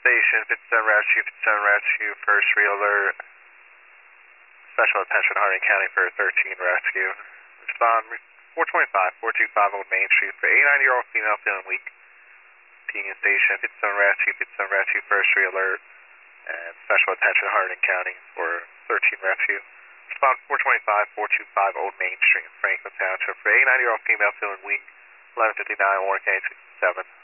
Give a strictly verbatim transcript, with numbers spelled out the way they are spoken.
Station, fifty-seven Rescue, fifty-seven Rescue, first real alert. Special attention Harding County for thirteen Rescue. Respond four twenty-five, four two five Old Main Street for eighty-nine-year-old female feeling weak. Union Station, fifty-seven Rescue, fifty-seven Rescue, first real alert. And special attention Harding County for thirteen Rescue. Respond four twenty-five, four two five Old Main Street, Franklin Township for eighty-nine-year-old female feeling weak. eleven fifty-nine, Warren County sixty-seven.